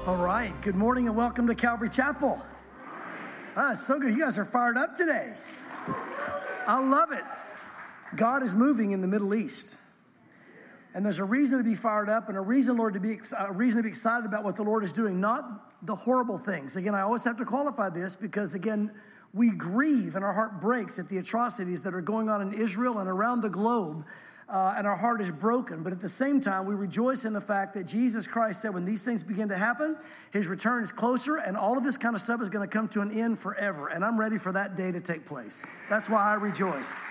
All right, good morning and welcome to Calvary Chapel. It's so good. You guys are fired up today. I love it. God is moving in the Middle East. And there's a reason to be fired up and a reason to be excited about what the Lord is doing, not the horrible things. Again, I always have to qualify this because, again, we grieve and our heart breaks at the atrocities that are going on in Israel and around the globe. And our heart is broken. But at the same time, we rejoice in the fact that Jesus Christ said when these things begin to happen, his return is closer and all of this kind of stuff is going to come to an end forever. And I'm ready for that day to take place. That's why I rejoice.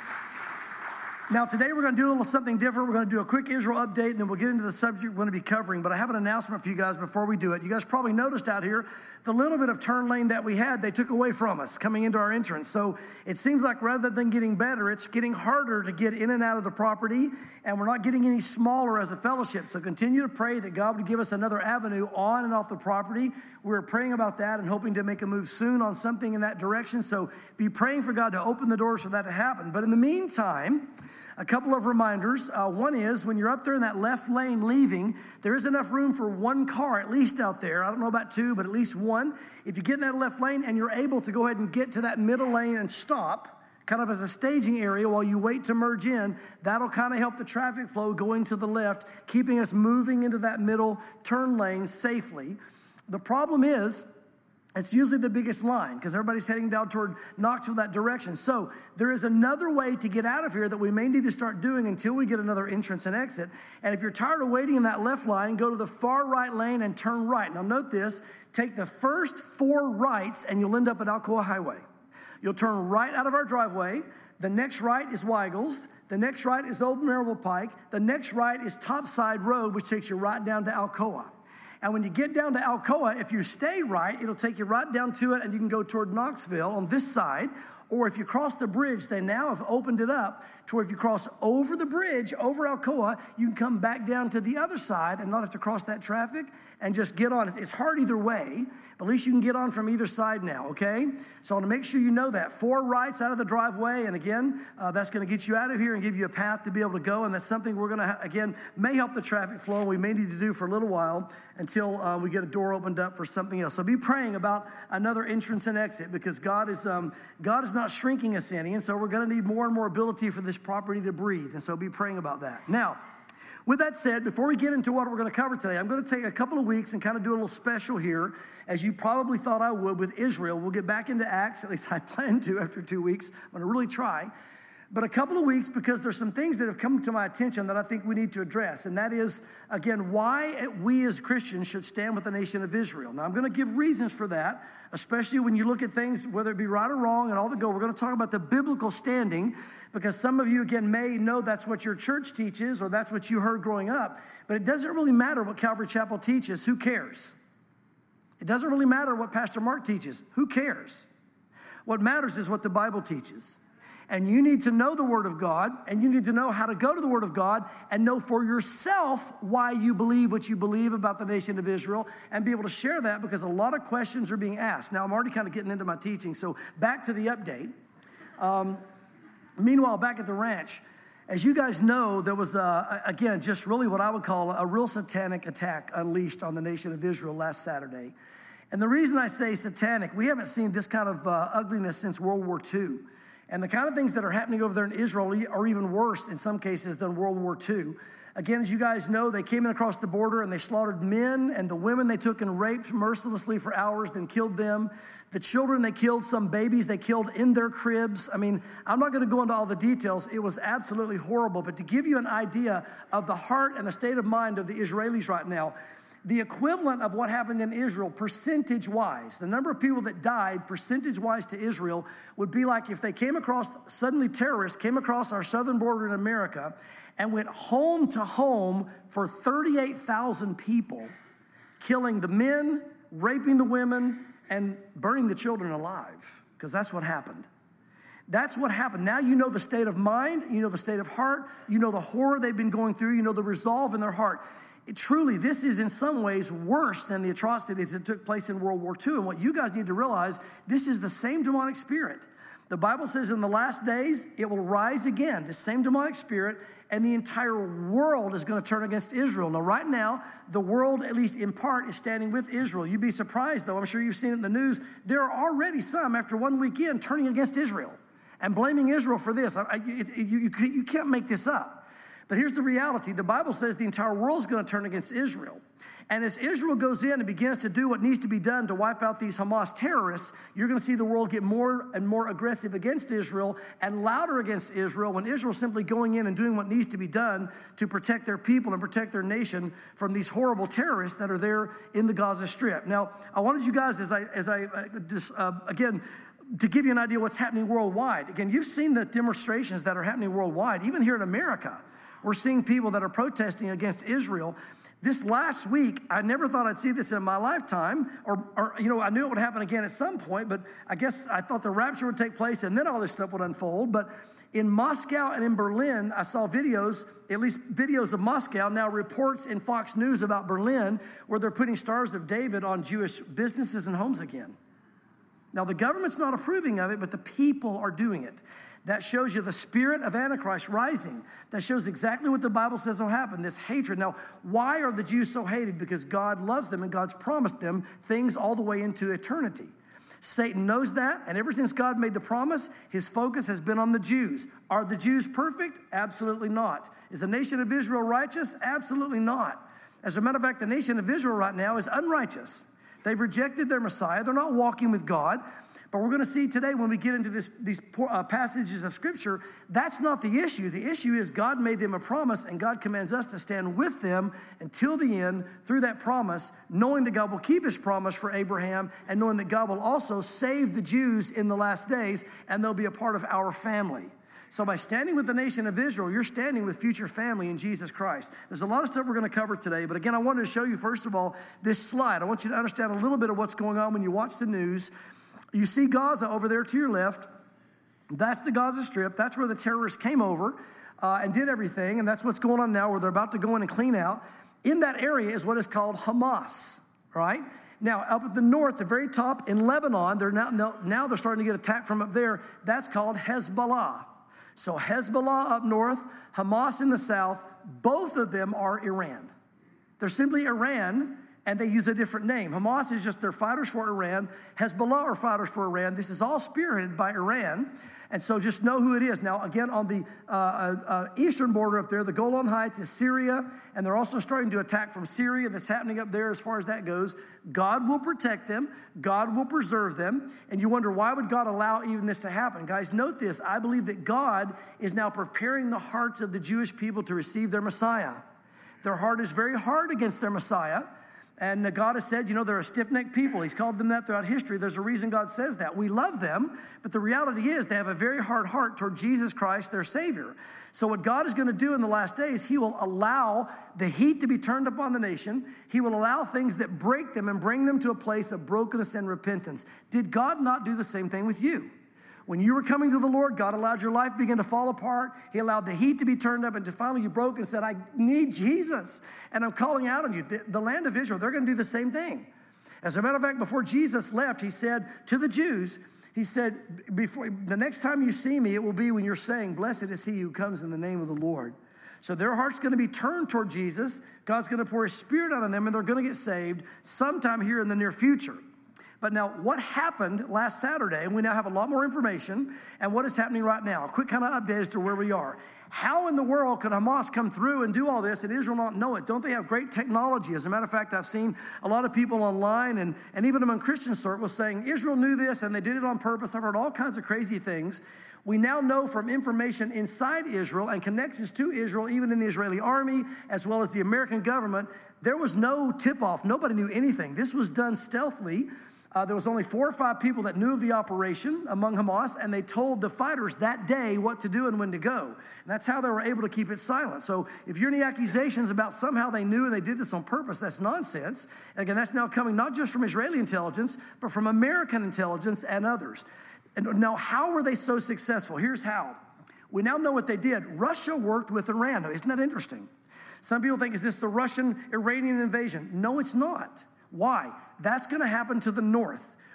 Now, today we're going to do a little something different. We're going to do a quick Israel update, and then we'll get into the subject we're going to be covering. But I have an announcement for you guys before we do it. You guys probably noticed out here, the little bit of turn lane that we had, they took away from us coming into our entrance. So it seems like rather than getting better, it's getting harder to get in and out of the property, and we're not getting any smaller as a fellowship. So continue to pray that God would give us another avenue on and off the property. We're praying about that and hoping to make a move soon on something in that direction. So be praying for God to open the doors for that to happen. But in the meantime, a couple of reminders. One is when you're up there in that left lane leaving, there is enough room for one car at least out there. I don't know about two, but at least one. If you get in that left lane and you're able to go ahead and get to that middle lane and stop, kind of as a staging area while you wait to merge in, that'll kind of help the traffic flow going to the left, keeping us moving into that middle turn lane safely. The problem is, it's usually the biggest line because everybody's heading down toward Knoxville that direction. So there is another way to get out of here that we may need to start doing until we get another entrance and exit. And if you're tired of waiting in that left line, go to the far right lane and turn right. Now note this, take the first 4 rights and you'll end up at Alcoa Highway. You'll turn right out of our driveway. The next right is Weigel's. The next right is Old Maryville Pike. The next right is Topside Road, which takes you right down to Alcoa. And when you get down to Alcoa, if you stay right, it'll take you right down to it, and you can go toward Knoxville on this side. Or if you cross the bridge, they now have opened it up to where if you cross over the bridge, over Alcoa, you can come back down to the other side and not have to cross that traffic and just get on. It's hard either way, but at least you can get on from either side now, okay? So I want to make sure you know that. 4 rights out of the driveway, and again, that's going to get you out of here and give you a path to be able to go, and that's something we're going to, again, may help the traffic flow. We may need to do for a little while until we get a door opened up for something else. So be praying about another entrance and exit because God is not shrinking us any, and so we're going to need more and more ability for this property to breathe, and so be praying about that. Now, with that said, before we get into what we're going to cover today, I'm going to take a couple of weeks and kind of do a little special here, as you probably thought I would with Israel. We'll get back into Acts, at least I plan to after 2 weeks. I'm going to really try. But a couple of weeks because there's some things that have come to my attention that I think we need to address. And that is, again, why we as Christians should stand with the nation of Israel. Now, I'm going to give reasons for that, especially when you look at things, whether it be right or wrong and all the go. We're going to talk about the biblical standing because some of you, again, may know that's what your church teaches or that's what you heard growing up. But it doesn't really matter what Calvary Chapel teaches. Who cares? It doesn't really matter what Pastor Mark teaches. Who cares? What matters is what the Bible teaches. And you need to know the Word of God, and you need to know how to go to the Word of God and know for yourself why you believe what you believe about the nation of Israel and be able to share that because a lot of questions are being asked. Now, I'm already kind of getting into my teaching, so back to the update. Meanwhile, back at the ranch, as you guys know, there was, again, just really what I would call a real satanic attack unleashed on the nation of Israel last Saturday. And the reason I say satanic, we haven't seen this kind of ugliness since World War II. And the kind of things that are happening over there in Israel are even worse in some cases than World War II. Again, as you guys know, they came in across the border and they slaughtered men and the women they took and raped mercilessly for hours, then killed them. The children they killed, some babies they killed in their cribs. I mean, I'm not going to go into all the details. It was absolutely horrible. But to give you an idea of the heart and the state of mind of the Israelis right now, the equivalent of what happened in Israel, percentage-wise, the number of people that died percentage-wise to Israel would be like if they came across, suddenly terrorists came across our southern border in America and went home to home for 38,000 people, killing the men, raping the women, and burning the children alive, because that's what happened. That's what happened. Now you know the state of mind, you know the state of heart, you know the horror they've been going through, you know the resolve in their heart. Truly, this is in some ways worse than the atrocities that took place in World War II. And what you guys need to realize, this is the same demonic spirit The Bible says in the last days, it will rise again, the same demonic spirit, and the entire world is going to turn against Israel. Now, right now, the world, at least in part, is standing with Israel. You'd be surprised, though. I'm sure you've seen it in the news. There are already some, after one weekend, turning against Israel and blaming Israel for this. You can't make this up. But here's the reality. The Bible says the entire world is going to turn against Israel. And as Israel goes in and begins to do what needs to be done to wipe out these Hamas terrorists, you're going to see the world get more and more aggressive against Israel and louder against Israel when Israel's simply going in and doing what needs to be done to protect their people and protect their nation from these horrible terrorists that are there in the Gaza Strip. Now, I wanted you guys, again, to give you an idea of what's happening worldwide. Again, you've seen the demonstrations that are happening worldwide. Even here in America, we're seeing people that are protesting against Israel. This last week, I never thought I'd see this in my lifetime, or I knew it would happen again at some point, but I guess I thought the rapture would take place and then all this stuff would unfold. But in Moscow and in Berlin, I saw videos, at least videos of Moscow, now reports in Fox News about Berlin, where they're putting Stars of David on Jewish businesses and homes again. Now, the government's not approving of it, but the people are doing it. That shows you the spirit of Antichrist rising. That shows exactly what the Bible says will happen, this hatred. Now, why are the Jews so hated? Because God loves them and God's promised them things all the way into eternity. Satan knows that, and ever since God made the promise, his focus has been on the Jews. Are the Jews perfect? Absolutely not. Is the nation of Israel righteous? Absolutely not. As a matter of fact, the nation of Israel right now is unrighteous. They've rejected their Messiah. They're not walking with God. But we're going to see today when we get into these passages of Scripture, that's not the issue. The issue is God made them a promise, and God commands us to stand with them until the end through that promise, knowing that God will keep his promise for Abraham and knowing that God will also save the Jews in the last days, and they'll be a part of our family. So by standing with the nation of Israel, you're standing with future family in Jesus Christ. There's a lot of stuff we're going to cover today, but again, I wanted to show you, first of all, this slide. I want you to understand a little bit of what's going on when you watch the news. You see Gaza over there to your left. That's the Gaza Strip. That's where the terrorists came over and did everything, and that's what's going on now, where they're about to go in and clean out. In that area is what is called Hamas, right? Now, up at the north, the very top in Lebanon, now they're starting to get attacked from up there. That's called Hezbollah. So Hezbollah up north, Hamas in the south, both of them are Iran. They're simply Iran, and they use a different name. Hamas is just, they're fighters for Iran. Hezbollah are fighters for Iran. This is all spearheaded by Iran. And so just know who it is. Now, again, on the eastern border up there, the Golan Heights is Syria, and they're also starting to attack from Syria. That's happening up there as far as that goes. God will protect them. God will preserve them. And you wonder, why would God allow even this to happen? Guys, note this. I believe that God is now preparing the hearts of the Jewish people to receive their Messiah. Their heart is very hard against their Messiah. And God has said, they're a stiff-necked people. He's called them that throughout history. There's a reason God says that. We love them, but the reality is they have a very hard heart toward Jesus Christ, their Savior. So what God is going to do in the last days, he will allow the heat to be turned upon the nation. He will allow things that break them and bring them to a place of brokenness and repentance. Did God not do the same thing with you? When you were coming to the Lord, God allowed your life begin to fall apart. He allowed the heat to be turned up, and finally you broke and said, I need Jesus, and I'm calling out on you. The land of Israel, they're going to do the same thing. As a matter of fact, before Jesus left, he said to the Jews, he said, before the next time you see me, it will be when you're saying, blessed is he who comes in the name of the Lord. So their heart's going to be turned toward Jesus. God's going to pour his Spirit out on them, and they're going to get saved sometime here in the near future. But now, what happened last Saturday, and we now have a lot more information, and what is happening right now. A quick kind of update as to where we are. How in the world could Hamas come through and do all this and Israel not know it? Don't they have great technology? As a matter of fact, I've seen a lot of people online and even among Christian circles saying Israel knew this and they did it on purpose. I've heard all kinds of crazy things. We now know from information inside Israel and connections to Israel, even in the Israeli army, as well as the American government, there was no tip-off. Nobody knew anything. This was done stealthily. There was only 4 or 5 people that knew of the operation among Hamas, and they told the fighters that day what to do and when to go. And that's how they were able to keep it silent. So if you're any accusations about somehow they knew and they did this on purpose, that's nonsense. And again, that's now coming not just from Israeli intelligence, but from American intelligence and others. And now, how were they so successful? Here's how. We now know what they did. Russia worked with Iran. Now, isn't that interesting? Some people think, is this the Russian-Iranian invasion? No, it's not. Why? That's going to happen to the north.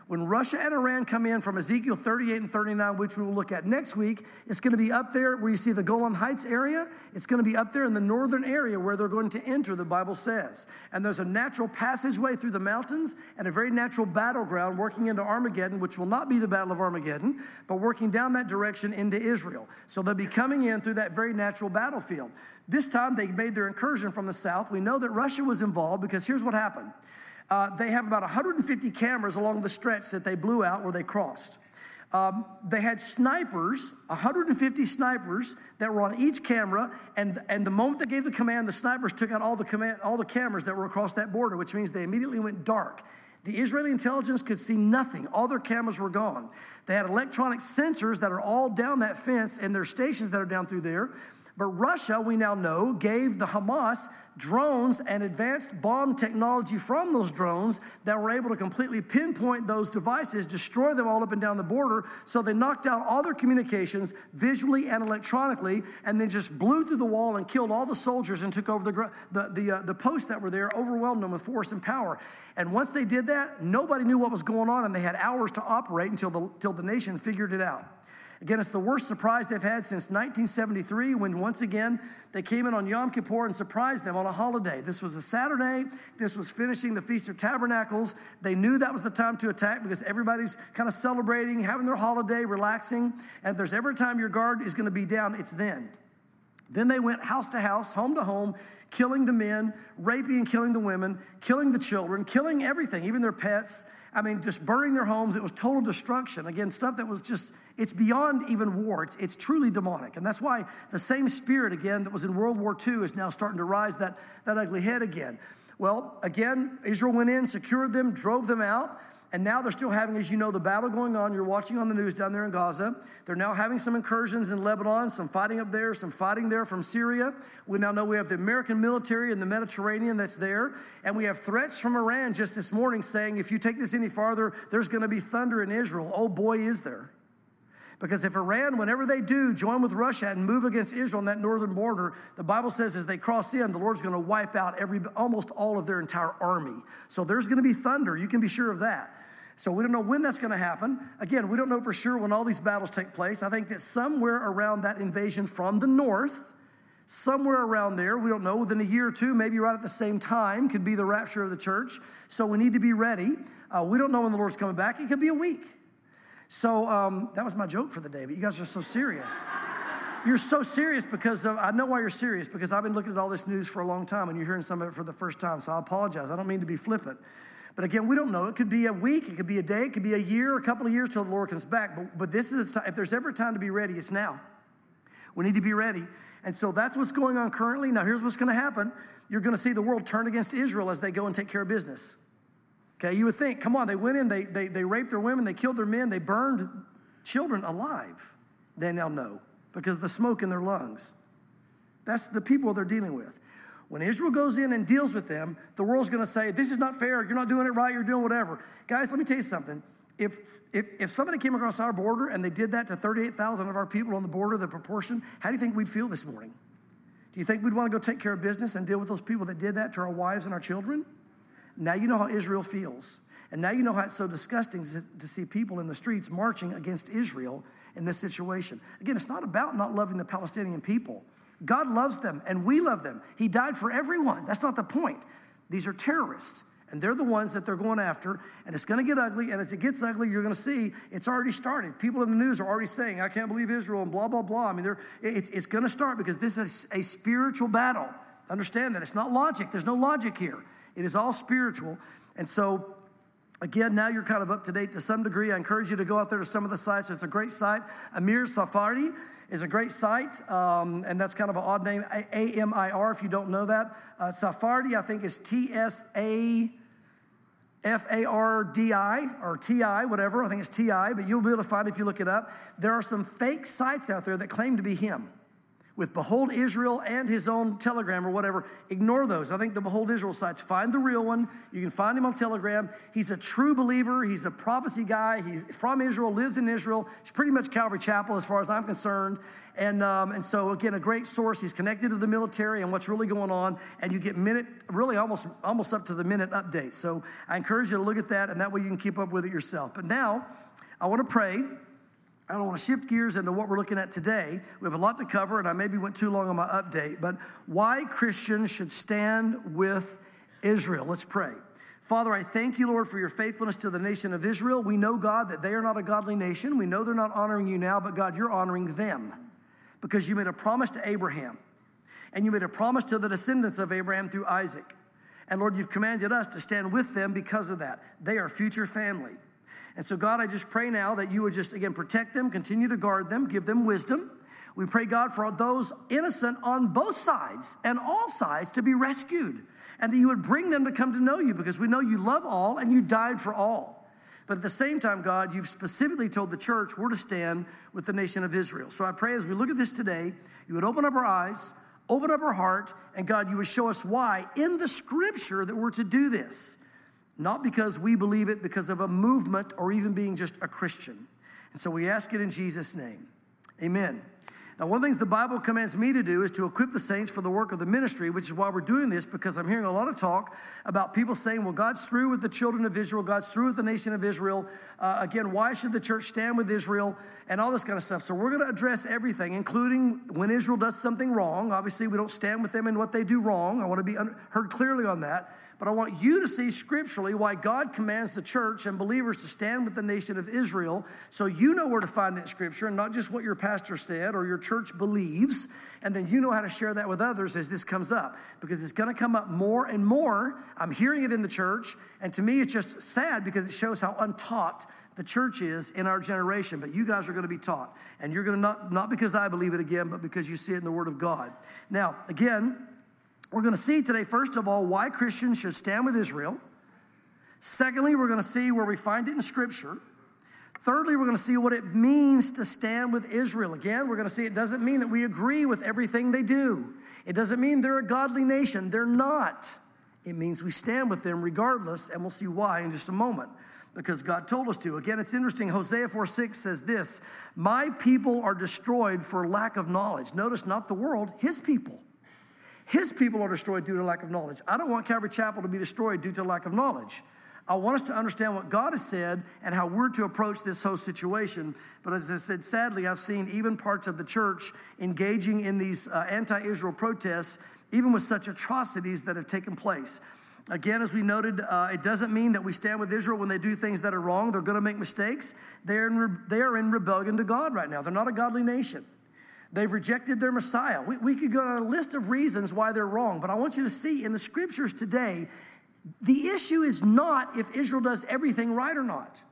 When Russia and Iran come in from Ezekiel 38 and 39, which we will look at next week, it's going to be up there where you see the Golan Heights area. It's going to be up there in the northern area where they're going to enter, the Bible says. And there's a natural passageway through the mountains and a very natural battleground working into Armageddon, which will not be the Battle of Armageddon, but working down that direction into Israel. So they'll be coming in through that very natural battlefield. This time they made their incursion from the south. We know that Russia was involved because here's what happened. They have about 150 cameras along the stretch that they blew out where they crossed. They had snipers, 150 snipers that were on each camera, and the moment they gave the command, the snipers took out all the cameras that were across that border, which means they immediately went dark. The Israeli intelligence could see nothing. All their cameras were gone. They had electronic sensors that are all down that fence and their stations that are down through there. But Russia, we now know, gave the Hamas drones and advanced bomb technology from those drones that were able to completely pinpoint those devices, destroy them all up and down the border. So they knocked out all their communications visually and electronically, and then just blew through the wall and killed all the soldiers and took over the posts that were there, overwhelmed them with force and power. And once they did that, nobody knew what was going on, and they had hours to operate until the nation figured it out. Again, it's the worst surprise they've had since 1973, when once again they came in on Yom Kippur and surprised them on a holiday. This was a Saturday. This was finishing the Feast of Tabernacles. They knew that was the time to attack because everybody's kind of celebrating, having their holiday, relaxing. And if there's ever a time your guard is going to be down, it's then. Then they went house to house, home to home, killing the men, raping and killing the women, killing the children, killing everything, even their pets. I mean, just burning their homes. It was total destruction. Again, stuff that was just, it's beyond even war. It's truly demonic. And that's why the same spirit, again, that was in World War II is now starting to rise that ugly head again. Well, again, Israel went in, secured them, drove them out. And now they're still having, as you know, the battle going on. You're watching on the news down there in Gaza. They're now having some incursions in Lebanon, some fighting up there, some fighting there from Syria. We now know we have the American military in the Mediterranean that's there. And we have threats from Iran just this morning saying, if you take this any farther, there's going to be thunder in Israel. Oh, boy, is there. Because if Iran, whenever they do, join with Russia and move against Israel on that northern border, the Bible says as they cross in, the Lord's going to wipe out almost all of their entire army. So there's going to be thunder. You can be sure of that. So we don't know when that's going to happen. Again, we don't know for sure when all these battles take place. I think that somewhere around that invasion from the north, somewhere around there, we don't know, within a year or two, maybe right at the same time, could be the rapture of the church. So we need to be ready. We don't know when the Lord's coming back. It could be a week. So that was my joke for the day, but you guys are so serious. You're so serious because I know why you're serious, because I've been looking at all this news for a long time, and you're hearing some of it for the first time, so I apologize. I don't mean to be flippant. But again, we don't know. It could be a week, it could be a day, it could be a year, a couple of years till the Lord comes back. But this is, if there's ever a time to be ready, it's now. We need to be ready. And so that's what's going on currently. Now, here's what's going to happen. You're going to see the world turn against Israel as they go and take care of business. Okay, you would think, come on, they went in, they raped their women, they killed their men, they burned children alive. They now know because of the smoke in their lungs. That's the people they're dealing with. When Israel goes in and deals with them, the world's going to say, this is not fair, you're not doing it right, you're doing whatever. Guys, let me tell you something. If somebody came across our border and they did that to 38,000 of our people on the border, the proportion, how do you think we'd feel this morning? Do you think we'd want to go take care of business and deal with those people that did that to our wives and our children? Now you know how Israel feels. And now you know how it's so disgusting to see people in the streets marching against Israel in this situation. Again, it's not about not loving the Palestinian people. God loves them, and we love them. He died for everyone. That's not the point. These are terrorists, and they're the ones that they're going after, and it's going to get ugly, and as it gets ugly, you're going to see it's already started. People in the news are already saying, I can't believe Israel, and blah, blah, blah. I mean, it's going to start because this is a spiritual battle. Understand that. It's not logic. There's no logic here. It is all spiritual, and so again, now you're kind of up to date to some degree. I encourage you to go out there to some of the sites. It's a great site. Amir Tsarfati is a great site, and that's kind of an odd name, A-M-I-R, if you don't know that. Tsarfati, I think, is T-S-A-F-A-R-D-I, or T-I, whatever. I think it's T-I, but you'll be able to find it if you look it up. There are some fake sites out there that claim to be him, with Behold Israel and his own Telegram or whatever. Ignore those. I think the Behold Israel sites. Find the real one. You can find him on Telegram. He's a true believer. He's a prophecy guy. He's from Israel, lives in Israel. He's pretty much Calvary Chapel as far as I'm concerned. And so, again, a great source. He's connected to the military and what's really going on. And you get really almost up to the minute updates. So I encourage you to look at that, and that way you can keep up with it yourself. But now, I want to pray. I don't want to shift gears into what we're looking at today. We have a lot to cover, and I maybe went too long on my update. But why Christians should stand with Israel. Let's pray. Father, I thank you, Lord, for your faithfulness to the nation of Israel. We know, God, that they are not a godly nation. We know they're not honoring you now, but God, you're honoring them because you made a promise to Abraham, and you made a promise to the descendants of Abraham through Isaac. And Lord, you've commanded us to stand with them because of that. They are future family. And so, God, I just pray now that you would just, again, protect them, continue to guard them, give them wisdom. We pray, God, for those innocent on both sides and all sides to be rescued, and that you would bring them to come to know you, because we know you love all and you died for all. But at the same time, God, you've specifically told the church we're to stand with the nation of Israel. So I pray as we look at this today, you would open up our eyes, open up our heart, and God, you would show us why in the scripture that we're to do this. Not because we believe it because of a movement or even being just a Christian. And so we ask it in Jesus' name. Amen. Now, one of the things the Bible commands me to do is to equip the saints for the work of the ministry, which is why we're doing this, because I'm hearing a lot of talk about people saying, well, God's through with the children of Israel. God's through with the nation of Israel. Again, why should the church stand with Israel and all this kind of stuff? So we're going to address everything, including when Israel does something wrong. Obviously, we don't stand with them in what they do wrong. I want to be heard clearly on that. But I want you to see scripturally why God commands the church and believers to stand with the nation of Israel, so you know where to find it in scripture and not just what your pastor said or your church believes. And then you know how to share that with others as this comes up, because it's going to come up more and more. I'm hearing it in the church. And to me, it's just sad because it shows how untaught the church is in our generation. But you guys are going to be taught. And you're going to not because I believe it again, but because you see it in the Word of God. Now, again, we're going to see today, first of all, why Christians should stand with Israel. Secondly, we're going to see where we find it in Scripture. Thirdly, we're going to see what it means to stand with Israel. Again, we're going to see it doesn't mean that we agree with everything they do. It doesn't mean they're a godly nation. They're not. It means we stand with them regardless, and we'll see why in just a moment, because God told us to. Again, it's interesting. Hosea 4:6 says this, my people are destroyed for lack of knowledge. Notice, not the world, his people. His people are destroyed due to lack of knowledge. I don't want Calvary Chapel to be destroyed due to lack of knowledge. I want us to understand what God has said and how we're to approach this whole situation. But as I said, sadly, I've seen even parts of the church engaging in these anti-Israel protests, even with such atrocities that have taken place. Again, as we noted, it doesn't mean that we stand with Israel when they do things that are wrong. They're going to make mistakes. They are in rebellion to God right now. They're not a godly nation. They've rejected their Messiah. We could go on a list of reasons why they're wrong, but I want you to see in the scriptures today, the issue is not if Israel does everything right or not.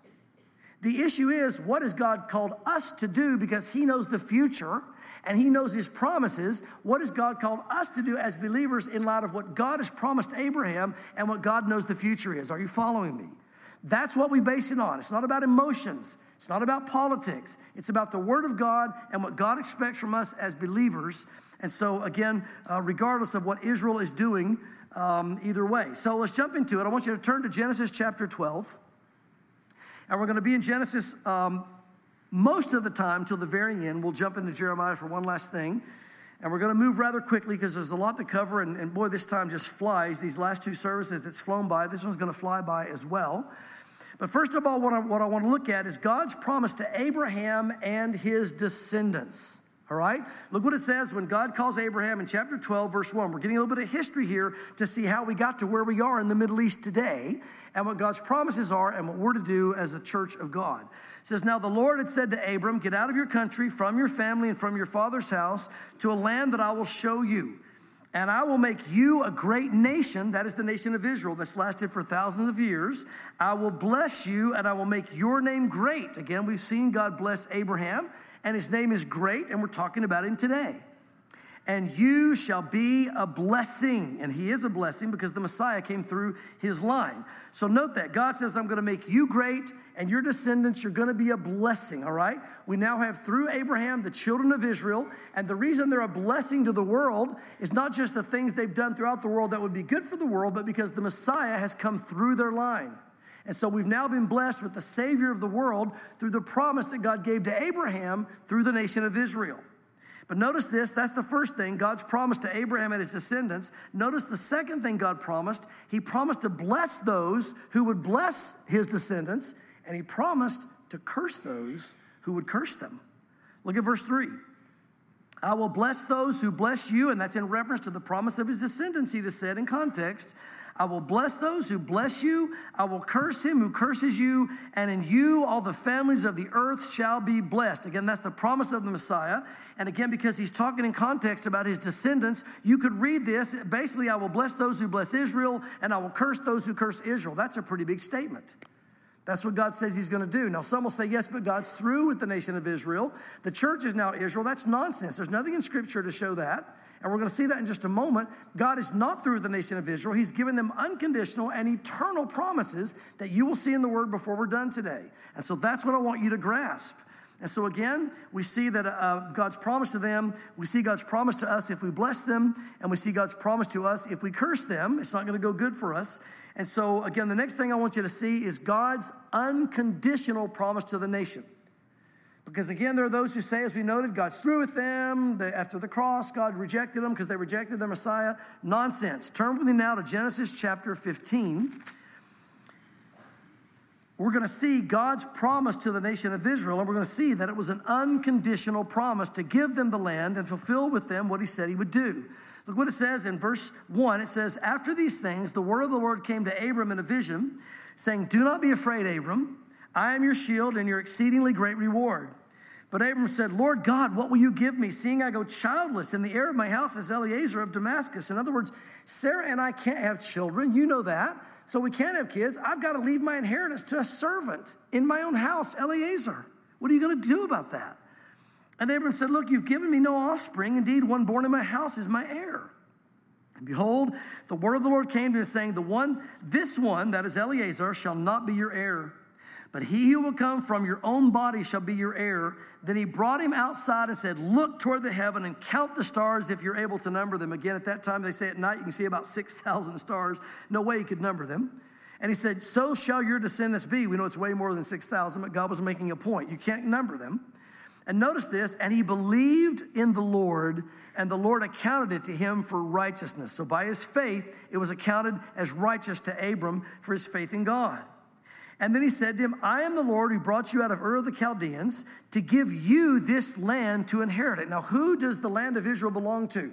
The issue is, what has God called us to do, because he knows the future and he knows his promises. What has God called us to do as believers in light of what God has promised Abraham and what God knows the future is? Are you following me? That's what we base it on. It's not about emotions. It's not about politics. It's about the Word of God and what God expects from us as believers. And so, again, regardless of what Israel is doing, either way. So let's jump into it. I want you to turn to Genesis chapter 12. And we're going to be in Genesis most of the time till the very end. We'll jump into Jeremiah for one last thing. And we're going to move rather quickly because there's a lot to cover. And boy, this time just flies. These last two services, it's flown by. This one's going to fly by as well. But first of all, what I want to look at is God's promise to Abraham and his descendants. All right? Look what it says when God calls Abraham in chapter 12, verse 1. We're getting a little bit of history here to see how we got to where we are in the Middle East today and what God's promises are and what we're to do as a church of God. It says, now the Lord had said to Abram, get out of your country, from your family, and from your father's house to a land that I will show you. And I will make you a great nation. That is the nation of Israel that's lasted for thousands of years. I will bless you and I will make your name great. Again, we've seen God bless Abraham and his name is great, and we're talking about him today. and you shall be a blessing. And he is a blessing because the Messiah came through his line. So note that. God says, I'm going to make you great, and your descendants, you're going to be a blessing, all right? We now have, through Abraham, the children of Israel, and the reason they're a blessing to the world is not just the things they've done throughout the world that would be good for the world, but because the Messiah has come through their line. And so we've now been blessed with the Savior of the world through the promise that God gave to Abraham through the nation of Israel. But notice this, that's the first thing, God's promise to Abraham and his descendants. Notice the second thing God promised. He promised to bless those who would bless his descendants, and he promised to curse those who would curse them. Look at verse 3. I will bless those who bless you, and that's in reference to the promise of his descendants, he just said in context. I will bless those who bless you. I will curse him who curses you. And in you, all the families of the earth shall be blessed. Again, that's the promise of the Messiah. And again, because he's talking in context about his descendants, you could read this. Basically, I will bless those who bless Israel, and I will curse those who curse Israel. That's a pretty big statement. That's what God says he's going to do. Now, some will say, yes, but God's through with the nation of Israel. The church is now Israel. That's nonsense. There's nothing in Scripture to show that. And we're going to see that in just a moment. God is not through with the nation of Israel. He's given them unconditional and eternal promises that you will see in the Word before we're done today. And so that's what I want you to grasp. And so again, we see that God's promise to them, we see God's promise to us if we bless them, and we see God's promise to us if we curse them. It's not going to go good for us. And so again, the next thing I want you to see is God's unconditional promise to the nation. Because again, there are those who say, as we noted, God's through with them. After the cross, God rejected them because they rejected their Messiah. Nonsense. Turn with me now to Genesis chapter 15. We're going to see God's promise to the nation of Israel, and we're going to see that it was an unconditional promise to give them the land and fulfill with them what he said he would do. Look what it says in verse 1. It says, after these things, the word of the Lord came to Abram in a vision, saying, do not be afraid, Abram. I am your shield and your exceedingly great reward. But Abram said, Lord God, what will you give me, seeing I go childless, and the heir of my house is Eliezer of Damascus? In other words, Sarah and I can't have children. You know that. So we can't have kids. I've got to leave my inheritance to a servant in my own house, Eliezer. What are you going to do about that? And Abram said, look, you've given me no offspring. Indeed, one born in my house is my heir. And behold, the word of the Lord came to him, saying, this one, that is Eliezer, shall not be your heir, but he who will come from your own body shall be your heir. Then he brought him outside and said, look toward the heaven and count the stars if you're able to number them. Again, at that time, they say at night you can see about 6,000 stars. No way you could number them. And he said, so shall your descendants be. We know it's way more than 6,000, but God was making a point. You can't number them. And notice this, and he believed in the Lord, and the Lord accounted it to him for righteousness. So by his faith, it was accounted as righteous to Abram for his faith in God. And then he said to him, I am the Lord who brought you out of Ur of the Chaldeans to give you this land to inherit it. Now, who does the land of Israel belong to?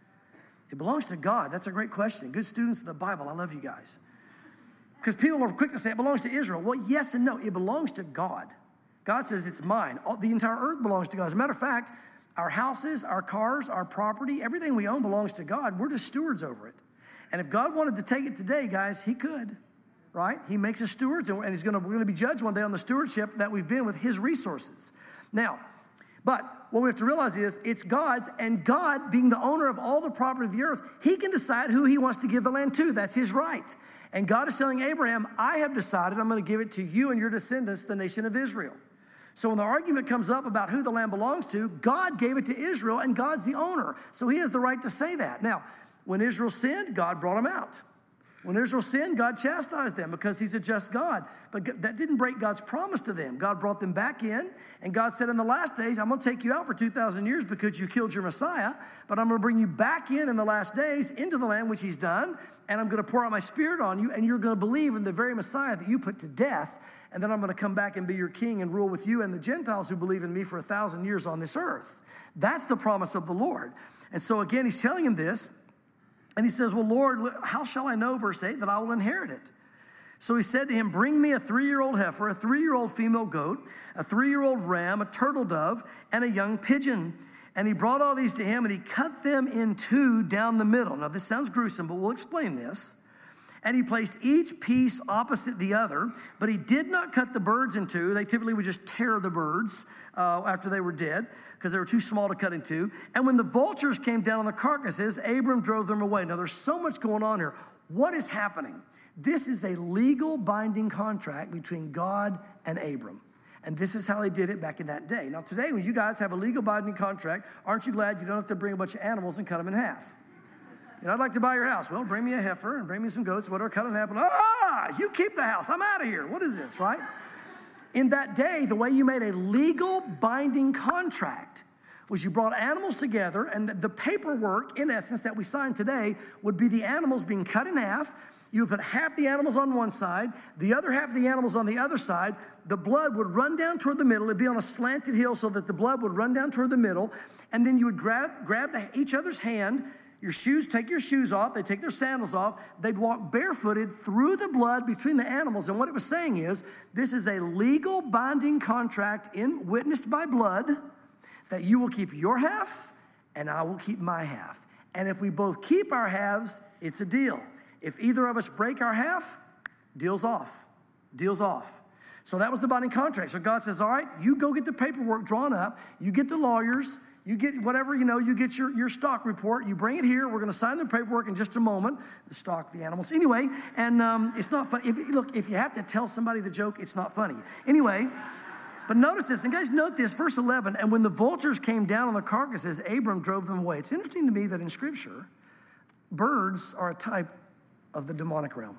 It belongs to God. That's a great question. Good students of the Bible. I love you guys. Because people are quick to say it belongs to Israel. Well, yes and no. It belongs to God. God says it's mine. The entire earth belongs to God. As a matter of fact, our houses, our cars, our property, everything we own belongs to God. We're just stewards over it. And if God wanted to take it today, guys, he could. Right? He makes us stewards, and we're going to be judged one day on the stewardship that we've been with his resources. Now, but what we have to realize is it's God's, and God, being the owner of all the property of the earth, he can decide who he wants to give the land to. That's his right. And God is telling Abraham, I have decided I'm going to give it to you and your descendants, the nation of Israel. So when the argument comes up about who the land belongs to, God gave it to Israel, and God's the owner. So he has the right to say that. Now, when Israel sinned, God brought them out. When Israel sinned, God chastised them because he's a just God. But that didn't break God's promise to them. God brought them back in, and God said in the last days, I'm going to take you out for 2,000 years because you killed your Messiah, but I'm going to bring you back in the last days into the land, which he's done, and I'm going to pour out my spirit on you, and you're going to believe in the very Messiah that you put to death, and then I'm going to come back and be your king and rule with you and the Gentiles who believe in me for 1,000 years on this earth. That's the promise of the Lord. And so again, he's telling him this. And he says, well, Lord, how shall I know, verse 8, that I will inherit it? So he said to him, bring me a 3-year-old heifer, a 3-year-old female goat, a 3-year-old ram, a turtle dove, and a young pigeon. And he brought all these to him, and he cut them in two down the middle. Now, this sounds gruesome, but we'll explain this. And he placed each piece opposite the other, but he did not cut the birds in two. They typically would just tear the birds after they were dead because they were too small to cut in two. And when the vultures came down on the carcasses, Abram drove them away. Now, there's so much going on here. What is happening? This is a legal binding contract between God and Abram. And this is how they did it back in that day. Now, today, when you guys have a legal binding contract, aren't you glad you don't have to bring a bunch of animals and cut them in half? You know, I'd like to buy your house. Well, bring me a heifer and bring me some goats, whatever, cut it in half. You keep the house. I'm out of here. What is this, right? In that day, the way you made a legal binding contract was you brought animals together, and the paperwork, in essence, that we sign today would be the animals being cut in half. You would put half the animals on one side, the other half of the animals on the other side. The blood would run down toward the middle. It'd be on a slanted hill so that the blood would run down toward the middle. And then you would grab each other's hand. Your shoes, take your shoes off. They take their sandals off. They'd walk barefooted through the blood between the animals. And what it was saying is, this is a legal binding contract witnessed by blood that you will keep your half and I will keep my half. And if we both keep our halves, it's a deal. If either of us break our half, deal's off. Deal's off. So that was the binding contract. So God says, all right, you go get the paperwork drawn up. You get the lawyers. You get whatever, you get your stock report. You bring it here. We're going to sign the paperwork in just a moment. The stock, the animals. Anyway, and it's not funny. If you have to tell somebody the joke, it's not funny. Anyway, but notice this. And guys, note this. Verse 11, and when the vultures came down on the carcasses, Abram drove them away. It's interesting to me that in Scripture, birds are a type of the demonic realm.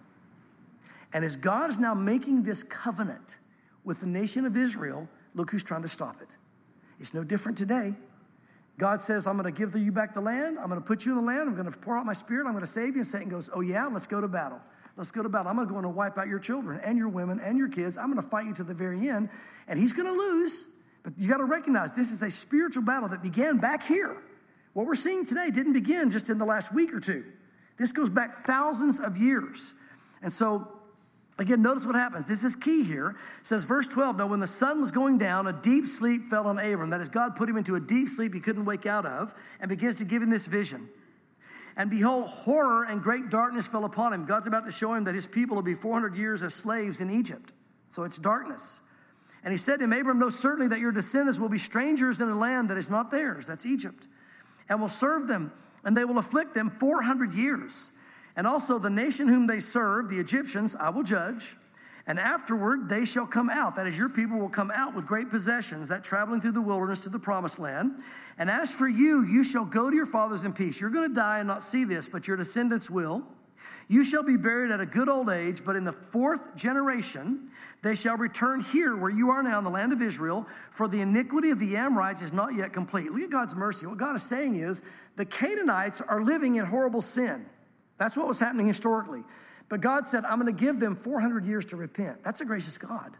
And as God is now making this covenant with the nation of Israel, look who's trying to stop it. It's no different today. God says, I'm going to give you back the land. I'm going to put you in the land. I'm going to pour out my spirit. I'm going to save you. And Satan goes, oh yeah, let's go to battle. Let's go to battle. I'm going to wipe out your children and your women and your kids. I'm going to fight you to the very end. And he's going to lose. But you got to recognize this is a spiritual battle that began back here. What we're seeing today didn't begin just in the last week or two. This goes back thousands of years. And so, again, notice what happens. This is key here. It says, verse 12, now when the sun was going down, a deep sleep fell on Abram. That is, God put him into a deep sleep he couldn't wake out of, and begins to give him this vision. And behold, horror and great darkness fell upon him. God's about to show him that his people will be 400 years as slaves in Egypt. So it's darkness. And he said to him, Abram, know certainly that your descendants will be strangers in a land that is not theirs. That's Egypt. And will serve them, and they will afflict them 400 years. And also the nation whom they serve, the Egyptians, I will judge. And afterward they shall come out. That is, your people will come out with great possessions, that traveling through the wilderness to the promised land. And as for you, you shall go to your fathers in peace. You're going to die and not see this, but your descendants will. You shall be buried at a good old age, but in the fourth generation they shall return here where you are now in the land of Israel, for the iniquity of the Amorites is not yet complete. Look at God's mercy. What God is saying is the Canaanites are living in horrible sin. That's what was happening historically. But God said, I'm going to give them 400 years to repent. That's a gracious God.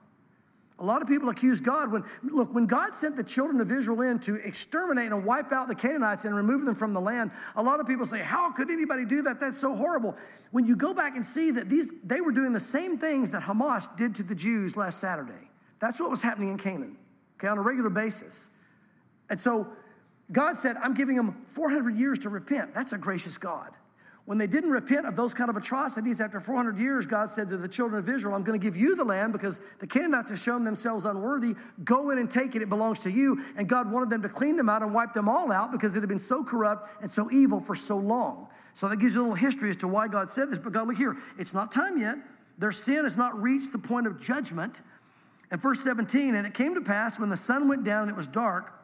A lot of people accuse God when God sent the children of Israel in to exterminate and wipe out the Canaanites and remove them from the land, a lot of people say, how could anybody do that? That's so horrible. When you go back and see that they were doing the same things that Hamas did to the Jews last Saturday. That's what was happening in Canaan, okay, on a regular basis. And so God said, I'm giving them 400 years to repent. That's a gracious God. When they didn't repent of those kind of atrocities after 400 years, God said to the children of Israel, I'm going to give you the land because the Canaanites have shown themselves unworthy. Go in and take it. It belongs to you. And God wanted them to clean them out and wipe them all out because it had been so corrupt and so evil for so long. So that gives you a little history as to why God said this. But God, look here. It's not time yet. Their sin has not reached the point of judgment. And verse 17, and it came to pass when the sun went down and it was dark,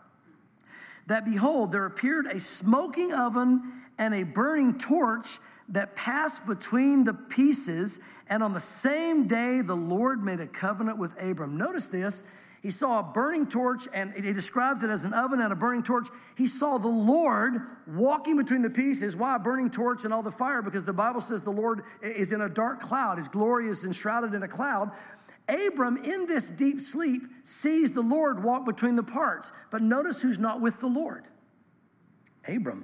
that behold, there appeared a smoking oven and a burning torch that passed between the pieces. And on the same day, the Lord made a covenant with Abram. Notice this. He saw a burning torch, and he describes it as an oven and a burning torch. He saw the Lord walking between the pieces. Why a burning torch and all the fire? Because the Bible says the Lord is in a dark cloud. His glory is enshrouded in a cloud. Abram, in this deep sleep, sees the Lord walk between the parts. But notice who's not with the Lord. Abram.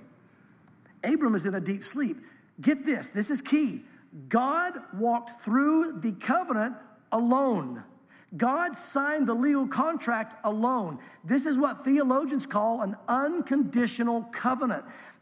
Abram is in a deep sleep. Get this. This is key. God walked through the covenant alone. God signed the legal contract alone. This is what theologians call an unconditional covenant.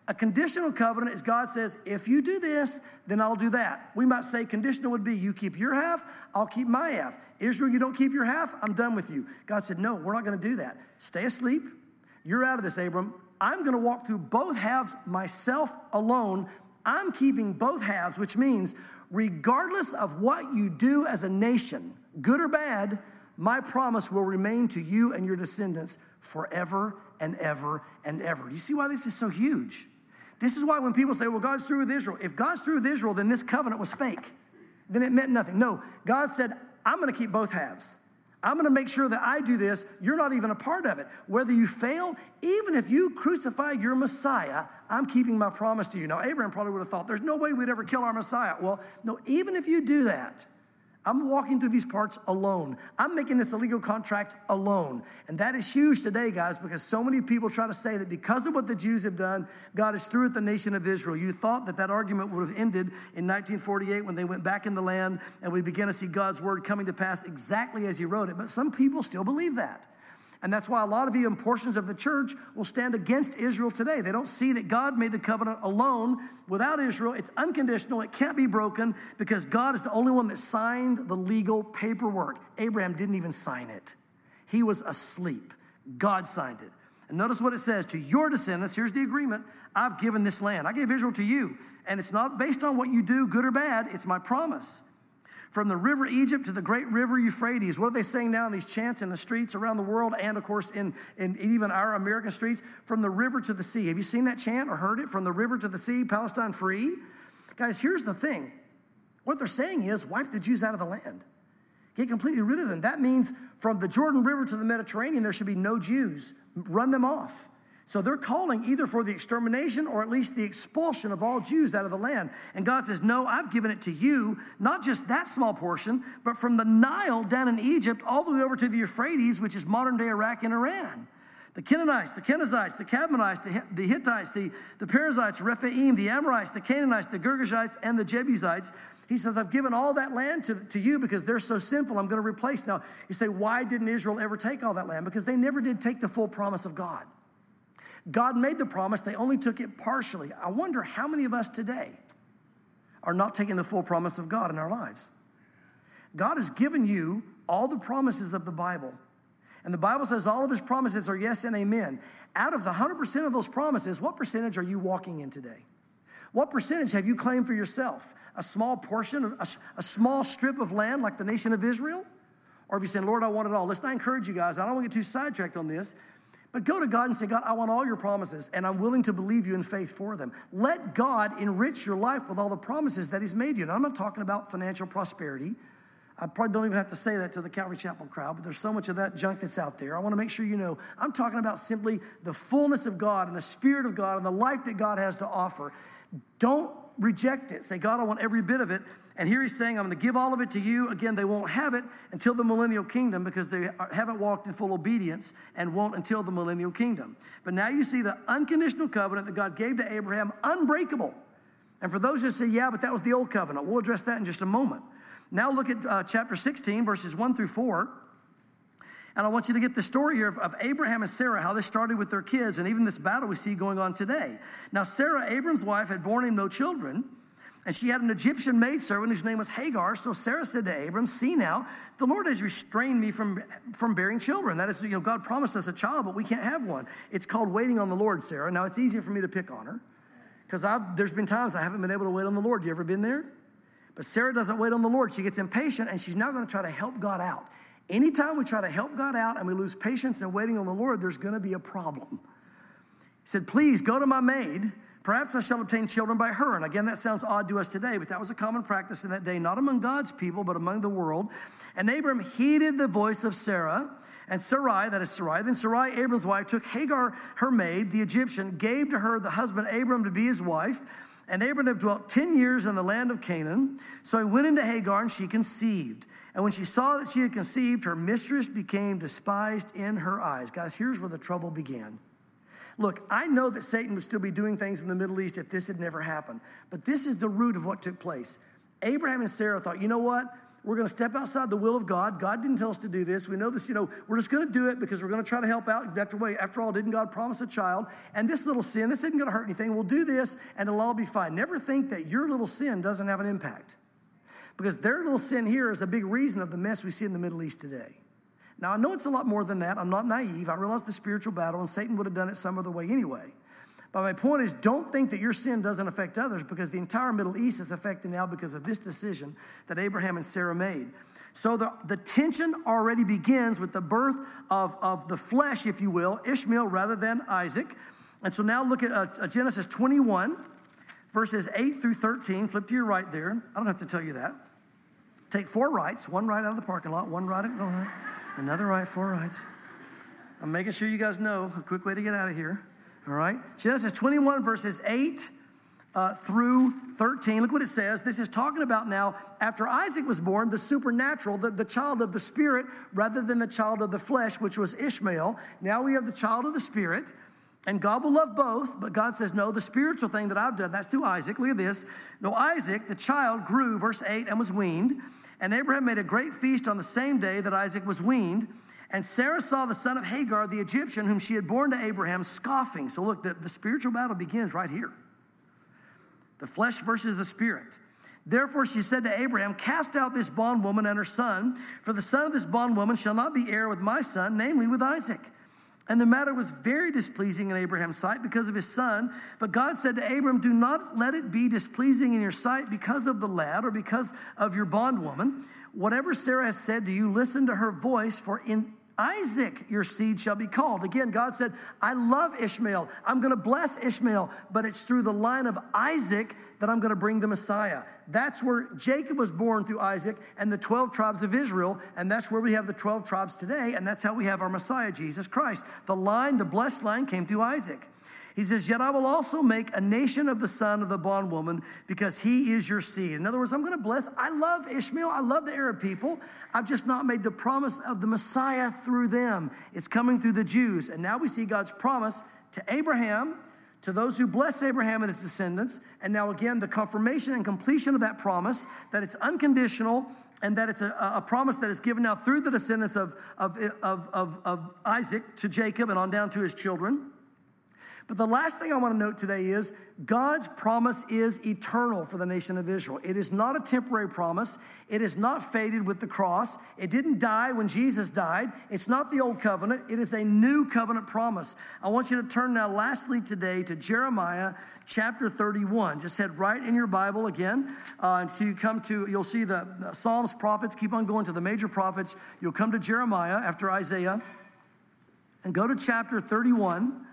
A conditional covenant is God says, if you do this, then I'll do that. We might say conditional would be you keep your half, I'll keep my half. Israel, you don't keep your half, I'm done with you. God said, no, we're not going to do that. Stay asleep. You're out of this, Abram. I'm going to walk through both halves myself alone. I'm keeping both halves, which means regardless of what you do as a nation, good or bad, my promise will remain to you and your descendants forever and ever and ever. Do you see why this is so huge? This is why when people say, well, God's through with Israel. If God's through with Israel, then this covenant was fake. Then it meant nothing. No, God said, I'm going to keep both halves. I'm going to make sure that I do this. You're not even a part of it. Whether you fail, even if you crucify your Messiah, I'm keeping my promise to you. Now, Abraham probably would have thought, there's no way we'd ever kill our Messiah. Well, no, even if you do that, I'm walking through these parts alone. I'm making this a legal contract alone. And that is huge today, guys, because so many people try to say that because of what the Jews have done, God is through with the nation of Israel. You thought that argument would have ended in 1948 when they went back in the land and we began to see God's word coming to pass exactly as he wrote it. But some people still believe that. And that's why a lot of even portions of the church will stand against Israel today. They don't see that God made the covenant alone without Israel. It's unconditional. It can't be broken because God is the only one that signed the legal paperwork. Abraham didn't even sign it. He was asleep. God signed it. And notice what it says, to your descendants, here's the agreement, I've given this land. I gave Israel to you. And it's not based on what you do, good or bad. It's my promise. From the river Egypt to the great river Euphrates. What are they saying now in these chants in the streets around the world and, of course, in even our American streets? From the river to the sea. Have you seen that chant or heard it? From the river to the sea, Palestine free? Guys, here's the thing. What they're saying is wipe the Jews out of the land. Get completely rid of them. That means from the Jordan River to the Mediterranean, there should be no Jews. Run them off. So they're calling either for the extermination or at least the expulsion of all Jews out of the land. And God says, no, I've given it to you, not just that small portion, but from the Nile down in Egypt all the way over to the Euphrates, which is modern-day Iraq and Iran. The Canaanites, the Kenizzites, the Cadmonites, the Hittites, the Perizzites, Rephaim, the Amorites, the Canaanites, the Girgashites, and the Jebusites. He says, I've given all that land to you because they're so sinful, I'm going to replace. Now, you say, why didn't Israel ever take all that land? Because they never did take the full promise of God. God made the promise, they only took it partially. I wonder how many of us today are not taking the full promise of God in our lives. God has given you all the promises of the Bible. And the Bible says all of his promises are yes and amen. Out of the 100% of those promises, what percentage are you walking in today? What percentage have you claimed for yourself? A small portion, a small strip of land like the nation of Israel? Or have you said, Lord, I want it all? Listen, I encourage you guys, I don't want to get too sidetracked on this, but go to God and say, God, I want all your promises, and I'm willing to believe you in faith for them. Let God enrich your life with all the promises that he's made you. And I'm not talking about financial prosperity. I probably don't even have to say that to the Calvary Chapel crowd, but there's so much of that junk that's out there. I want to make sure you know, I'm talking about simply the fullness of God and the Spirit of God and the life that God has to offer. Don't reject it. Say, God, I want every bit of it. And here he's saying, I'm going to give all of it to you. Again, they won't have it until the millennial kingdom because they haven't walked in full obedience and won't until the millennial kingdom. But now you see the unconditional covenant that God gave to Abraham, unbreakable. And for those who say, yeah, but that was the old covenant, we'll address that in just a moment. Now look at chapter 16, verses 1 through 4. And I want you to get the story here of Abraham and Sarah, how they started with their kids, and even this battle we see going on today. Now Sarah, Abram's wife, had borne him no children, and she had an Egyptian maidservant whose name was Hagar. So Sarah said to Abram, see now, the Lord has restrained me from bearing children. That is, God promised us a child, but we can't have one. It's called waiting on the Lord, Sarah. Now, it's easier for me to pick on her because there's been times I haven't been able to wait on the Lord. You ever been there? But Sarah doesn't wait on the Lord. She gets impatient, and she's now going to try to help God out. Anytime we try to help God out and we lose patience in waiting on the Lord, there's going to be a problem. He said, please go to my maid. Perhaps I shall obtain children by her. And again, that sounds odd to us today, but that was a common practice in that day, not among God's people, but among the world. And Abram heeded the voice of Sarah. And Sarai, that is Sarai, then Sarai, Abram's wife, took Hagar, her maid, the Egyptian, gave to her the husband Abram to be his wife. And Abram had dwelt 10 years in the land of Canaan. So he went into Hagar, and she conceived. And when she saw that she had conceived, her mistress became despised in her eyes. Guys, here's where the trouble began. Look, I know that Satan would still be doing things in the Middle East if this had never happened. But this is the root of what took place. Abraham and Sarah thought, you know what? We're going to step outside the will of God. God didn't tell us to do this. We know this, we're just going to do it because we're going to try to help out. After all, didn't God promise a child? And this little sin, this isn't going to hurt anything. We'll do this and it'll all be fine. Never think that your little sin doesn't have an impact. Because their little sin here is a big reason of the mess we see in the Middle East today. Now, I know it's a lot more than that. I'm not naive. I realize the spiritual battle, and Satan would have done it some other way anyway. But my point is, don't think that your sin doesn't affect others, because the entire Middle East is affected now because of this decision that Abraham and Sarah made. So the tension already begins with the birth of the flesh, if you will, Ishmael rather than Isaac. And so now look at Genesis 21, verses 8 through 13. Flip to your right there. I don't have to tell you that. Take 4 rights, 1 right out of the parking lot, 1 right, another right, 4 rights. I'm making sure you guys know a quick way to get out of here. All right. Genesis 21, verses 8 through 13. Look what it says. This is talking about now, after Isaac was born, the supernatural, the child of the spirit, rather than the child of the flesh, which was Ishmael. Now we have the child of the spirit, and God will love both, but God says, no, the spiritual thing that I've done, that's through Isaac. Look at this. No, Isaac, the child, grew, verse 8, and was weaned. And Abraham made a great feast on the same day that Isaac was weaned. And Sarah saw the son of Hagar, the Egyptian, whom she had borne to Abraham, scoffing. So look, the spiritual battle begins right here. The flesh versus the spirit. Therefore she said to Abraham, cast out this bondwoman and her son, for the son of this bondwoman shall not be heir with my son, namely with Isaac. And the matter was very displeasing in Abraham's sight because of his son. But God said to Abram, do not let it be displeasing in your sight because of the lad or because of your bondwoman. Whatever Sarah has said to you, listen to her voice, for in Isaac your seed shall be called. Again, God said, I love Ishmael. I'm going to bless Ishmael, but it's through the line of Isaac that I'm going to bring the Messiah. That's where Jacob was born, through Isaac and the 12 tribes of Israel, and that's where we have the 12 tribes today, and that's how we have our Messiah, Jesus Christ. The blessed line came through Isaac. He says, yet I will also make a nation of the son of the bondwoman, because he is your seed. In other words, I'm going to bless. I love Ishmael. I love the Arab people. I've just not made the promise of the Messiah through them. It's coming through the Jews. And now we see God's promise to Abraham, to those who bless Abraham and his descendants. And now again, the confirmation and completion of that promise, that it's unconditional, and that it's a promise that is given now through the descendants of Isaac to Jacob and on down to his children. But the last thing I want to note today is God's promise is eternal for the nation of Israel. It is not a temporary promise. It is not faded with the cross. It didn't die when Jesus died. It's not the old covenant. It is a new covenant promise. I want you to turn now lastly today to Jeremiah chapter 31. Just head right in your Bible again until you come to, you'll see the Psalms, prophets, keep on going to the major prophets. You'll come to Jeremiah after Isaiah and go to chapter 31.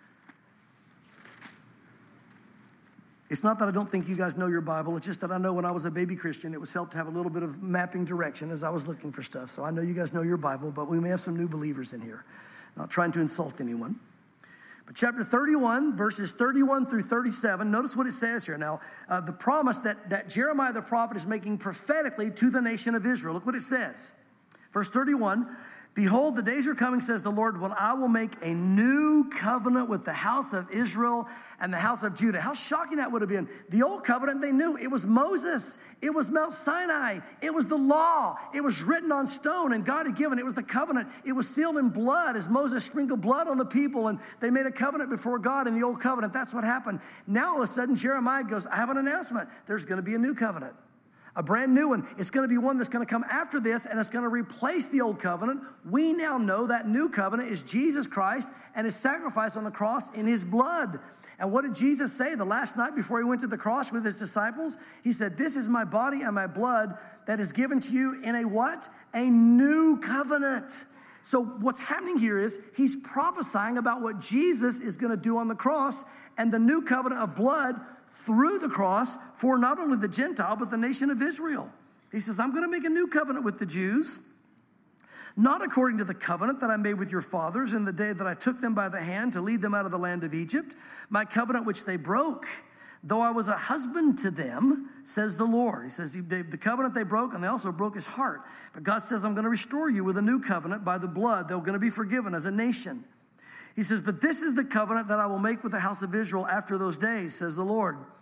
It's not that I don't think you guys know your Bible. It's just that I know when I was a baby Christian, it was helped to have a little bit of mapping direction as I was looking for stuff. So I know you guys know your Bible, but we may have some new believers in here. Not trying to insult anyone. But chapter 31, verses 31 through 37, notice what it says here. Now, the promise that Jeremiah the prophet is making prophetically to the nation of Israel. Look what it says. Verse 31, behold, the days are coming, says the Lord, when I will make a new covenant with the house of Israel and the house of Judah. How shocking that would have been. The old covenant, they knew. It was Moses. It was Mount Sinai. It was the law. It was written on stone, and God had given. It was the covenant. It was sealed in blood as Moses sprinkled blood on the people, and they made a covenant before God in the old covenant. That's what happened. Now, all of a sudden, Jeremiah goes, I have an announcement. There's going to be a new covenant. A brand new one. It's going to be one that's going to come after this, and it's going to replace the old covenant. We now know that new covenant is Jesus Christ and his sacrifice on the cross in his blood. And what did Jesus say the last night before he went to the cross with his disciples? He said, this is my body and my blood that is given to you in a what? A new covenant. So what's happening here is he's prophesying about what Jesus is going to do on the cross and the new covenant of blood through the cross for not only the Gentile, but the nation of Israel. He says, I'm going to make a new covenant with the Jews, not according to the covenant that I made with your fathers in the day that I took them by the hand to lead them out of the land of Egypt, my covenant which they broke, though I was a husband to them, says the Lord. He says, the covenant they broke, and they also broke his heart. But God says, I'm going to restore you with a new covenant by the blood. They're going to be forgiven as a nation. He says, but this is the covenant that I will make with the house of Israel after those days, says the Lord.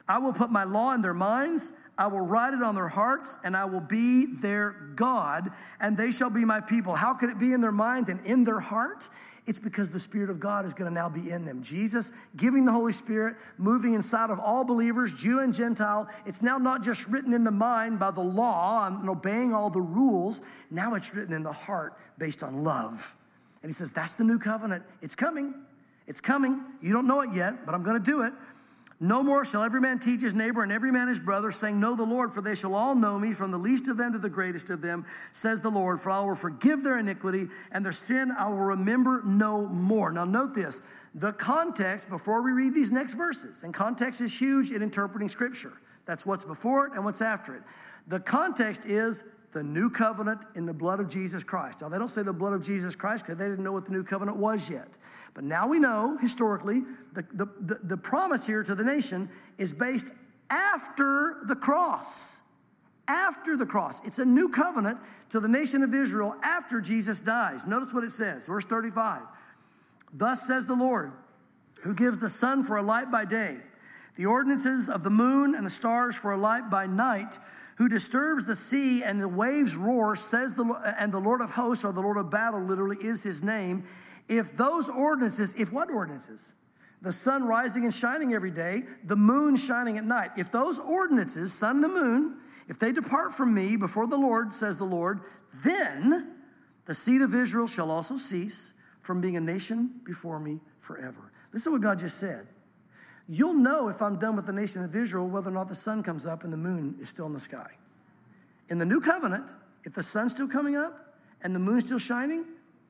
I will put my law in their minds. I will write it on their hearts, and I will be their God, and they shall be my people. How could it be in their mind and in their heart? It's because the Spirit of God is going to now be in them. Jesus giving the Holy Spirit, moving inside of all believers, Jew and Gentile. It's now not just written in the mind by the law and obeying all the rules. Now it's written in the heart based on love. And he says, that's the new covenant. It's coming. It's coming. You don't know it yet, but I'm going to do it. No more shall every man teach his neighbor and every man his brother, saying, know the Lord, for they shall all know me, from the least of them to the greatest of them, says the Lord. For I will forgive their iniquity, and their sin I will remember no more. Now note this, the context before we read these next verses, and context is huge in interpreting Scripture. That's what's before it and what's after it. The context is the new covenant in the blood of Jesus Christ. Now, they don't say the blood of Jesus Christ because they didn't know what the new covenant was yet. But now we know, historically, the promise here to the nation is based after the cross. After the cross. It's a new covenant to the nation of Israel after Jesus dies. Notice what it says, verse 35. Thus says the Lord, who gives the sun for a light by day, the ordinances of the moon and the stars for a light by night, who disturbs the sea and the waves roar, says and the Lord of hosts, or the Lord of battle, literally is his name. If those ordinances, if what ordinances? The sun rising and shining every day, the moon shining at night. If those ordinances, sun and the moon, if they depart from me before the Lord, says the Lord, then the seed of Israel shall also cease from being a nation before me forever. Listen to what God just said. You'll know if I'm done with the nation of Israel whether or not the sun comes up and the moon is still in the sky. In the new covenant, if the sun's still coming up and the moon's still shining,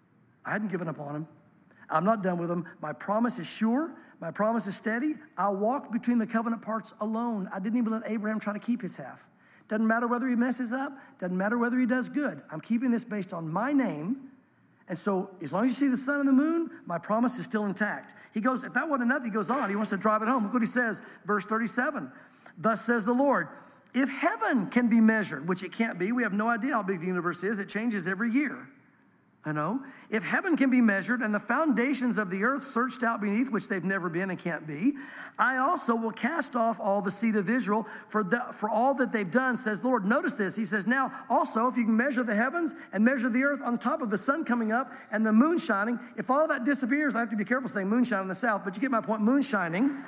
I hadn't given up on them. I'm not done with them. My promise is sure. My promise is steady. I walked between the covenant parts alone. I didn't even let Abraham try to keep his half. Doesn't matter whether he messes up. Doesn't matter whether he does good. I'm keeping this based on my name. And so as long as you see the sun and the moon, my promise is still intact. He goes, if that wasn't enough, he goes on. He wants to drive it home. Look what he says, verse 37. Thus says the Lord, if heaven can be measured, which it can't be, we have no idea how big the universe is. It changes every year. I know. If heaven can be measured and the foundations of the earth searched out beneath, which they've never been and can't be, I also will cast off all the seed of Israel for all that they've done, says the Lord. Notice this. He says, now also, if you can measure the heavens and measure the earth on top of the sun coming up and the moon shining, if all that disappears, I have to be careful saying moonshine in the south, but you get my point, moon shining.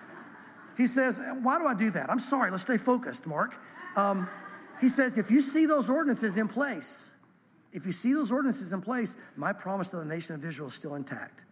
He says, why do I do that? I'm sorry. Let's stay focused, Mark. He says, if you see those ordinances in place, my promise to the nation of Israel is still intact.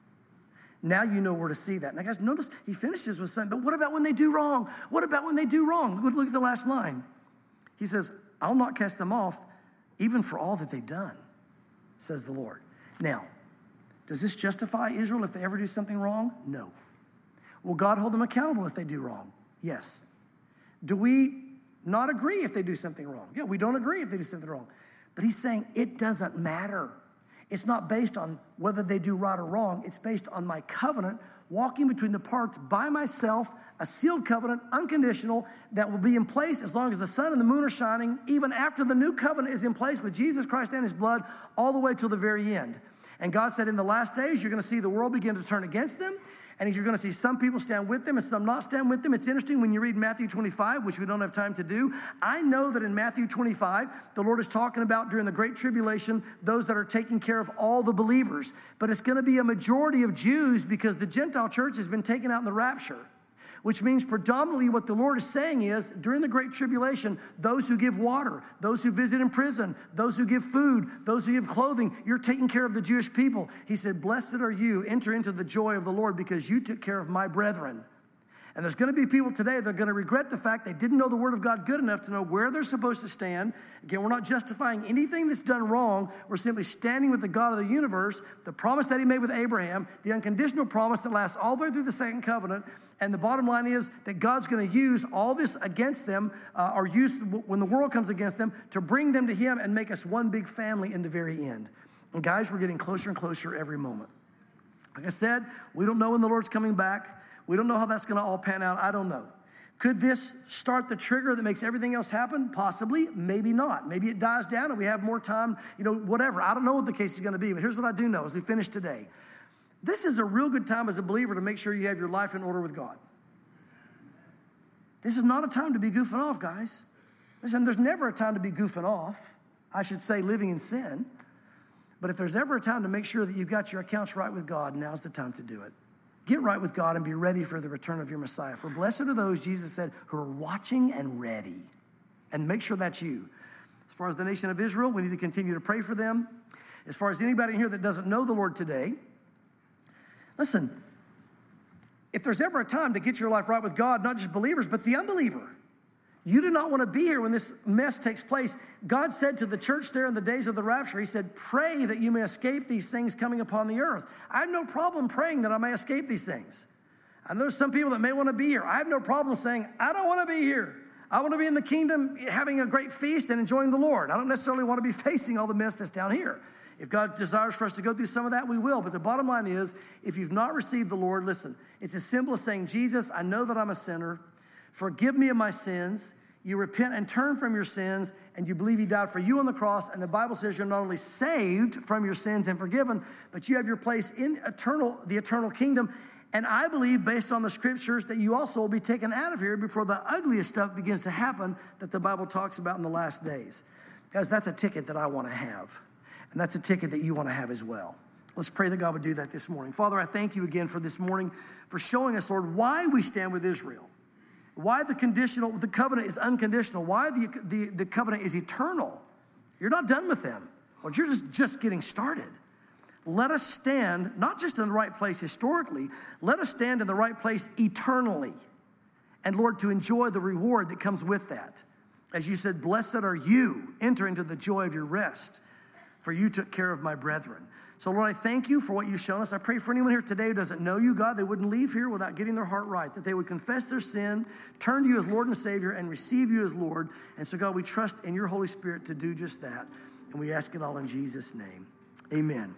Now you know where to see that. Now, guys, notice he finishes with saying, but what about when they do wrong? What about when they do wrong? Look at the last line. He says, I'll not cast them off even for all that they've done, says the Lord. Now, does this justify Israel if they ever do something wrong? No. Will God hold them accountable if they do wrong? Yes. Do we not agree if they do something wrong? Yeah, we don't agree if they do something wrong. But he's saying it doesn't matter. It's not based on whether they do right or wrong. It's based on my covenant, walking between the parts by myself, a sealed covenant, unconditional, that will be in place as long as the sun and the moon are shining, even after the new covenant is in place with Jesus Christ and his blood, all the way till the very end. And God said in the last days, you're going to see the world begin to turn against them. And you're going to see some people stand with them and some not stand with them. It's interesting when you read Matthew 25, which we don't have time to do. I know that in Matthew 25, the Lord is talking about during the Great Tribulation, those that are taking care of all the believers. But it's going to be a majority of Jews because the Gentile church has been taken out in the rapture. Which means predominantly what the Lord is saying is, during the Great Tribulation, those who give water, those who visit in prison, those who give food, those who give clothing, you're taking care of the Jewish people. He said, blessed are you, enter into the joy of the Lord because you took care of my brethren. And there's going to be people today that are going to regret the fact they didn't know the Word of God good enough to know where they're supposed to stand. Again, we're not justifying anything that's done wrong. We're simply standing with the God of the universe, the promise that he made with Abraham, the unconditional promise that lasts all the way through the second covenant. And the bottom line is that God's going to use all this against them, or use when the world comes against them, to bring them to him and make us one big family in the very end. And guys, we're getting closer and closer every moment. Like I said, we don't know when the Lord's coming back. We don't know how that's going to all pan out. I don't know. Could this start the trigger that makes everything else happen? Possibly. Maybe not. Maybe it dies down and we have more time, whatever. I don't know what the case is going to be, but here's what I do know as we finish today. This is a real good time as a believer to make sure you have your life in order with God. This is not a time to be goofing off, guys. Listen, there's never a time to be goofing off. I should say living in sin. But if there's ever a time to make sure that you've got your accounts right with God, now's the time to do it. Get right with God and be ready for the return of your Messiah. For blessed are those, Jesus said, who are watching and ready. And make sure that's you. As far as the nation of Israel, we need to continue to pray for them. As far as anybody here that doesn't know the Lord today, listen, if there's ever a time to get your life right with God, not just believers, but the unbeliever, you do not want to be here when this mess takes place. God said to the church there in the days of the rapture, he said, pray that you may escape these things coming upon the earth. I have no problem praying that I may escape these things. I know there's some people that may want to be here. I have no problem saying, I don't want to be here. I want to be in the kingdom having a great feast and enjoying the Lord. I don't necessarily want to be facing all the mess that's down here. If God desires for us to go through some of that, we will. But the bottom line is, if you've not received the Lord, listen, it's as simple as saying, Jesus, I know that I'm a sinner. Forgive me of my sins. You repent and turn from your sins, and you believe he died for you on the cross. And the Bible says you're not only saved from your sins and forgiven, but you have your place in the eternal kingdom. And I believe, based on the scriptures, that you also will be taken out of here before the ugliest stuff begins to happen that the Bible talks about in the last days. Guys, that's a ticket that I want to have. And that's a ticket that you want to have as well. Let's pray that God would do that this morning. Father, I thank you again for this morning, for showing us, Lord, why we stand with Israel. Why the covenant is unconditional. Why the covenant is eternal. You're not done with them. Well, you're just getting started. Let us stand, not just in the right place historically, let us stand in the right place eternally. And Lord, to enjoy the reward that comes with that. As you said, blessed are you, enter into the joy of your rest, for you took care of my brethren. So Lord, I thank you for what you've shown us. I pray for anyone here today who doesn't know you, God, they wouldn't leave here without getting their heart right, that they would confess their sin, turn to you as Lord and Savior, and receive you as Lord. And so God, we trust in your Holy Spirit to do just that. And we ask it all in Jesus' name. Amen.